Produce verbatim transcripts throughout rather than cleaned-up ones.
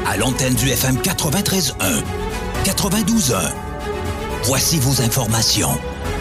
à l'antenne du F M quatre-vingt-treize un, quatre-vingt-douze un. Voici vos informations.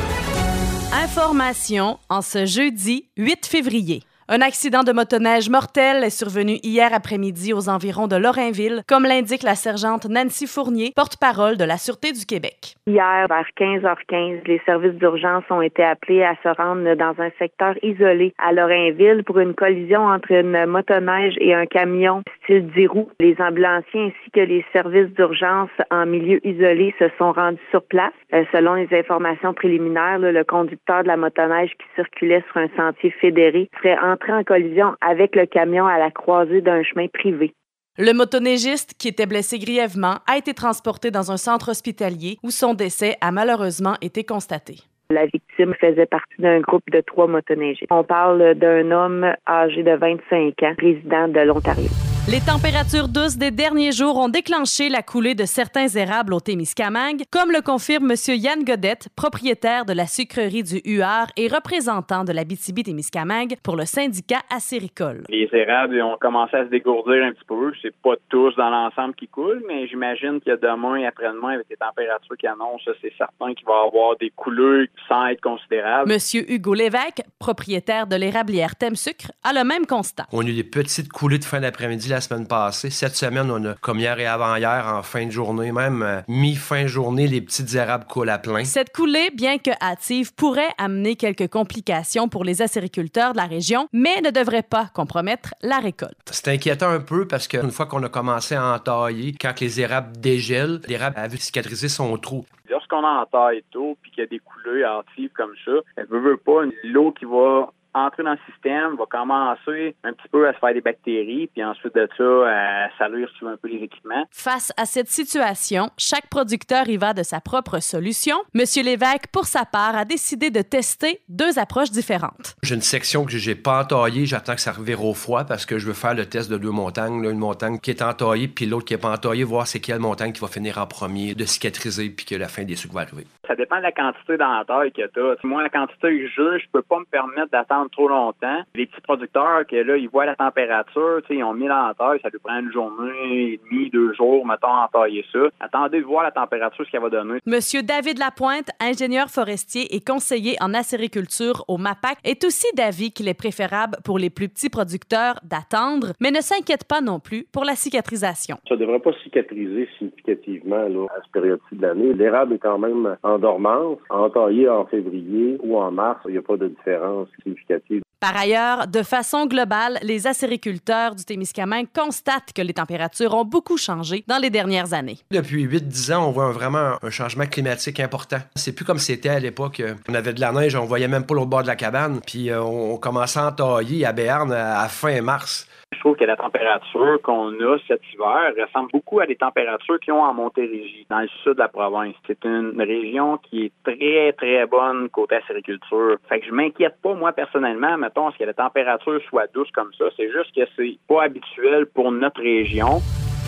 Informations en ce jeudi huit février. Un accident de motoneige mortel est survenu hier après-midi aux environs de Lorrainville, comme l'indique la sergente Nancy Fournier, porte-parole de la Sûreté du Québec. Hier, vers quinze heures quinze, les services d'urgence ont été appelés à se rendre dans un secteur isolé à Lorrainville pour une collision entre une motoneige et un camion style dix roues. Les ambulanciers ainsi que les services d'urgence en milieu isolé se sont rendus sur place. Euh, selon les informations préliminaires, là, le conducteur de la motoneige qui circulait sur un sentier fédéré serait entré en collision avec le camion à la croisée d'un chemin privé. Le motoneigiste, qui était blessé grièvement, a été transporté dans un centre hospitalier où son décès a malheureusement été constaté. La victime faisait partie d'un groupe de trois motoneigistes. On parle d'un homme âgé de vingt-cinq ans, résident de l'Ontario. Les températures douces des derniers jours ont déclenché la coulée de certains érables au Témiscamingue, comme le confirme M. Yann Godette, propriétaire de la sucrerie du Huard et représentant de l'Abitibi-Témiscamingue pour le syndicat acéricole. Les érables ont commencé à se dégourdir un petit peu. C'est pas tous dans l'ensemble qui coulent, mais j'imagine que demain et après-demain, avec les températures qui annoncent, c'est certain qu'il va y avoir des coulées sans être considérables. M. Hugo Lévesque, propriétaire de l'érablière Thème-Sucre, a le même constat. On a eu des petites coulées de fin d'après-midi la semaine passée. Cette semaine, on a, comme hier et avant-hier, en fin de journée, même euh, mi-fin journée, les petites érables coulent à plein. Cette coulée, bien que hâtive, pourrait amener quelques complications pour les acériculteurs de la région, mais ne devrait pas compromettre la récolte. C'est inquiétant un peu parce qu'une fois qu'on a commencé à entailler, quand les érables dégèlent, l'érable a vu cicatriser son trou. Lorsqu'on entaille tôt puis qu'il y a des coulées hâtives comme ça, elle veut, veut pas, l'eau qui va entrer dans le système, va commencer un petit peu à se faire des bactéries, puis ensuite de ça, à salir sur un peu les équipements. Face à cette situation, chaque producteur y va de sa propre solution. M. Lévesque, pour sa part, a décidé de tester deux approches différentes. J'ai une section que j'ai pas entaillée, j'attends que ça revire au froid parce que je veux faire le test de deux montagnes, là, une montagne qui est entaillée, puis l'autre qui est pas entaillée, voir c'est quelle montagne qui va finir en premier de cicatriser, puis que la fin des sucres va arriver. Ça dépend de la quantité d'entaille que tu as. Moi, la quantité que je je peux pas me permettre d'attendre trop longtemps. Les petits producteurs, que là, ils voient la température, tu sais, ils ont mis l'entaille, ça lui prend une journée et demie, deux jours, mettons, à entailler ça. Attendez de voir la température, ce qu'elle va donner. Monsieur David Lapointe, ingénieur forestier et conseiller en acériculture au MAPAC, est aussi d'avis qu'il est préférable pour les plus petits producteurs d'attendre, mais ne s'inquiète pas non plus pour la cicatrisation. Ça ne devrait pas cicatriser significativement là, à cette période-ci de l'année. L'érable est quand même en dormance. Entaillé en février ou en mars, il n'y a pas de différence significative. Par ailleurs, de façon globale, les acériculteurs du Témiscamingue constatent que les températures ont beaucoup changé dans les dernières années. Depuis huit dix ans, on voit un, vraiment un changement climatique important. C'est plus comme c'était à l'époque. On avait de la neige, on voyait même pas l'autre bord de la cabane, puis on commençait à entailler à Béarn à fin mars. Je trouve que la température qu'on a cet hiver ressemble beaucoup à des températures qu'ils ont en Montérégie, dans le sud de la province. C'est une région qui est très, très bonne côté acériculture. Fait que je m'inquiète pas, moi, personnellement, mettons, à ce que la température soit douce comme ça. C'est juste que c'est pas habituel pour notre région.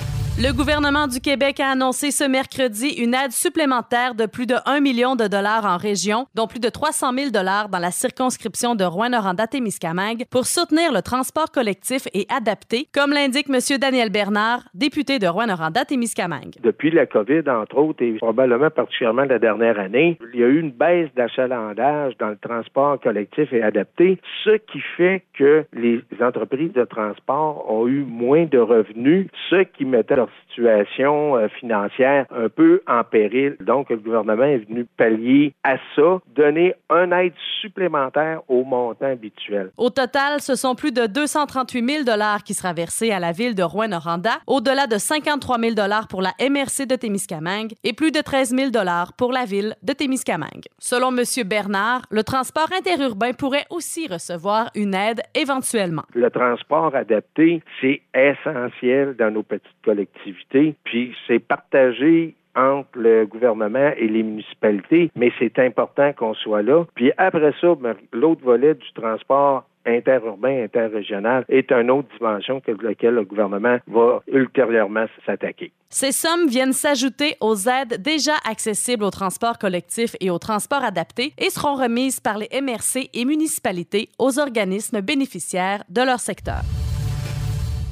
Le gouvernement du Québec a annoncé ce mercredi une aide supplémentaire de plus de un million de dollars en région, dont plus de trois cent mille dollars dans la circonscription de Rouyn-Noranda-Témiscamingue pour soutenir le transport collectif et adapté, comme l'indique M. Daniel Bernard, député de Rouyn-Noranda-Témiscamingue. Depuis la COVID, entre autres, et probablement particulièrement la dernière année, il y a eu une baisse d'achalandage dans le transport collectif et adapté, ce qui fait que les entreprises de transport ont eu moins de revenus, ce qui mettait leur situation euh, financière un peu en péril. Donc, le gouvernement est venu pallier à ça, donner une aide supplémentaire au montant habituel. Au total, ce sont plus de deux cent trente-huit mille dollars qui sera versé à la ville de Rouyn-Noranda, au-delà de cinquante-trois mille dollars pour la M R C de Témiscamingue et plus de treize mille dollars pour la ville de Témiscamingue. Selon M. Bernard, le transport interurbain pourrait aussi recevoir une aide éventuellement. Le transport adapté, c'est essentiel dans nos petites collectivités, puis c'est partagé entre le gouvernement et les municipalités, mais c'est important qu'on soit là. Puis après ça, ben, l'autre volet du transport interurbain, interrégional est une autre dimension que laquelle le gouvernement va ultérieurement s'attaquer. Ces sommes viennent s'ajouter aux aides déjà accessibles au transport collectif et au transport adapté et seront remises par les M R C et municipalités aux organismes bénéficiaires de leur secteur.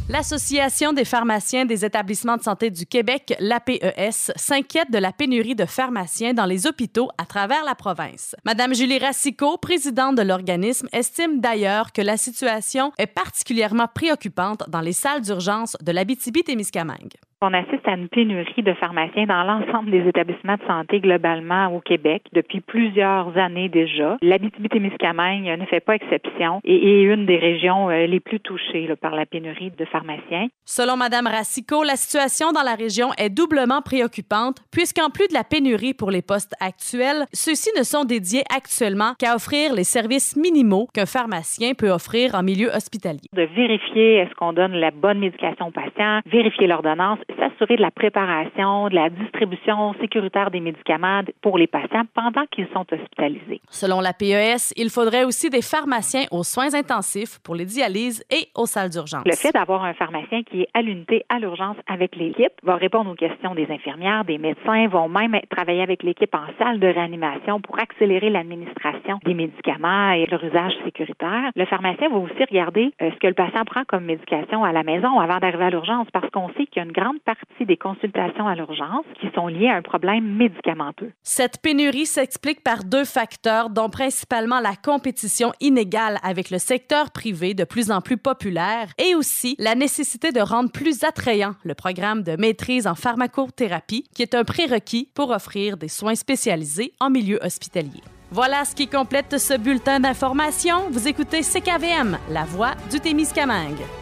L'Association des pharmaciens des établissements de santé du Québec, l'A P E S, s'inquiète de la pénurie de pharmaciens dans les hôpitaux à travers la province. Madame Julie Racicot, présidente de l'organisme, estime d'ailleurs que la situation est particulièrement préoccupante dans les salles d'urgence de l'Abitibi-Témiscamingue. On assiste à une pénurie de pharmaciens dans l'ensemble des établissements de santé globalement au Québec depuis plusieurs années déjà. L'Abitibi-Témiscamingue ne fait pas exception et est une des régions les plus touchées là, par la pénurie de pharmaciens. Selon Mme Racicot, la situation dans la région est doublement préoccupante puisqu'en plus de la pénurie pour les postes actuels, ceux-ci ne sont dédiés actuellement qu'à offrir les services minimaux qu'un pharmacien peut offrir en milieu hospitalier. De vérifier est-ce qu'on donne la bonne médication aux patients, vérifier l'ordonnance, s'assurer de la préparation, de la distribution sécuritaire des médicaments pour les patients pendant qu'ils sont hospitalisés. Selon l'A P E S, il faudrait aussi des pharmaciens aux soins intensifs pour les dialyses et aux salles d'urgence. Le fait d'avoir un pharmacien qui est à l'unité à l'urgence avec l'équipe va répondre aux questions des infirmières, des médecins, vont même travailler avec l'équipe en salle de réanimation pour accélérer l'administration des médicaments et leur usage sécuritaire. Le pharmacien va aussi regarder euh, ce que le patient prend comme médication à la maison avant d'arriver à l'urgence parce qu'on sait qu'il y a une grande partie des consultations à l'urgence qui sont liées à un problème médicamenteux. Cette pénurie s'explique par deux facteurs, dont principalement la compétition inégale avec le secteur privé de plus en plus populaire et aussi la nécessité de rendre plus attrayant le programme de maîtrise en pharmacothérapie, qui est un prérequis pour offrir des soins spécialisés en milieu hospitalier. Voilà ce qui complète ce bulletin d'information. Vous écoutez C K V M, la voix du Témiscamingue.